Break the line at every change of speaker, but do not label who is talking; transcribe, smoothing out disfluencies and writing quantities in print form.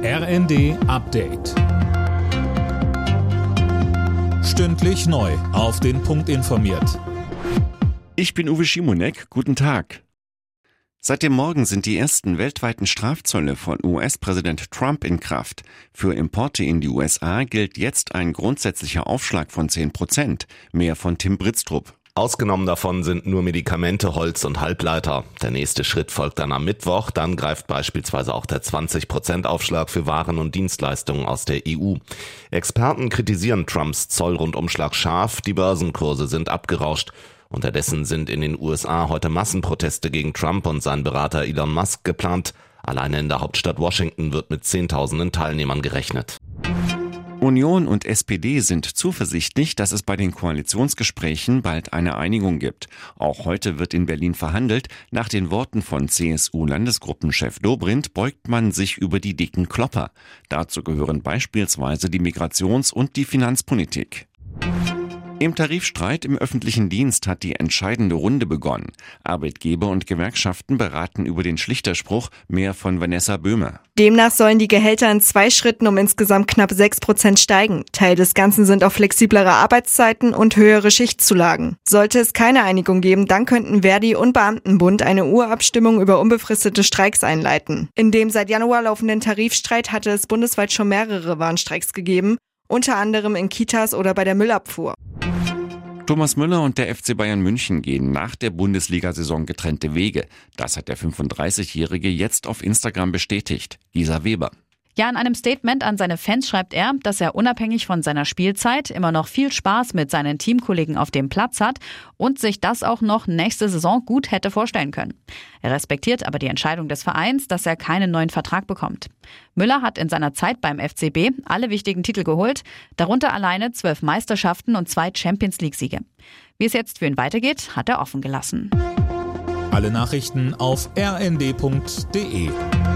RND Update. Stündlich neu auf den Punkt informiert.
Ich bin Uwe Schimonek, guten Tag. Seit dem Morgen sind die ersten weltweiten Strafzölle von US-Präsident Trump in Kraft. Für Importe in die USA gilt jetzt ein grundsätzlicher Aufschlag von 10%. Mehr von Tim Britztrup.
Ausgenommen davon sind nur Medikamente, Holz und Halbleiter. Der nächste Schritt folgt dann am Mittwoch. Dann greift beispielsweise auch der 20% Aufschlag für Waren und Dienstleistungen aus der EU. Experten kritisieren Trumps Zollrundumschlag scharf. Die Börsenkurse sind abgerauscht. Unterdessen sind in den USA heute Massenproteste gegen Trump und seinen Berater Elon Musk geplant. Alleine in der Hauptstadt Washington wird mit Zehntausenden Teilnehmern gerechnet.
Union und SPD sind zuversichtlich, dass es bei den Koalitionsgesprächen bald eine Einigung gibt. Auch heute wird in Berlin verhandelt. Nach den Worten von CSU-Landesgruppenchef Dobrindt beugt man sich über die dicken Klopper. Dazu gehören beispielsweise die Migrations- und die Finanzpolitik. Im Tarifstreit im öffentlichen Dienst hat die entscheidende Runde begonnen. Arbeitgeber und Gewerkschaften beraten über den Schlichterspruch. Mehr von Vanessa Böhme.
Demnach sollen die Gehälter in 2 Schritten um insgesamt knapp 6% steigen. Teil des Ganzen sind auch flexiblere Arbeitszeiten und höhere Schichtzulagen. Sollte es keine Einigung geben, dann könnten Verdi und Beamtenbund eine Urabstimmung über unbefristete Streiks einleiten. In dem seit Januar laufenden Tarifstreit hatte es bundesweit schon mehrere Warnstreiks gegeben, unter anderem in Kitas oder bei der Müllabfuhr.
Thomas Müller und der FC Bayern München gehen nach der Bundesliga-Saison getrennte Wege. Das hat der 35-Jährige jetzt auf Instagram bestätigt. Gisa Weber.
Ja, in einem Statement an seine Fans schreibt er, dass er unabhängig von seiner Spielzeit immer noch viel Spaß mit seinen Teamkollegen auf dem Platz hat und sich das auch noch nächste Saison gut hätte vorstellen können. Er respektiert aber die Entscheidung des Vereins, dass er keinen neuen Vertrag bekommt. Müller hat in seiner Zeit beim FCB alle wichtigen Titel geholt, darunter alleine 12 Meisterschaften und 2 Champions-League-Siege. Wie es jetzt für ihn weitergeht, hat er offen gelassen.
Alle Nachrichten auf rnd.de.